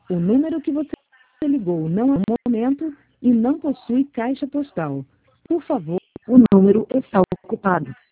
O número que você ligou não é no momento e não possui caixa postal. Por favor, o número está ocupado.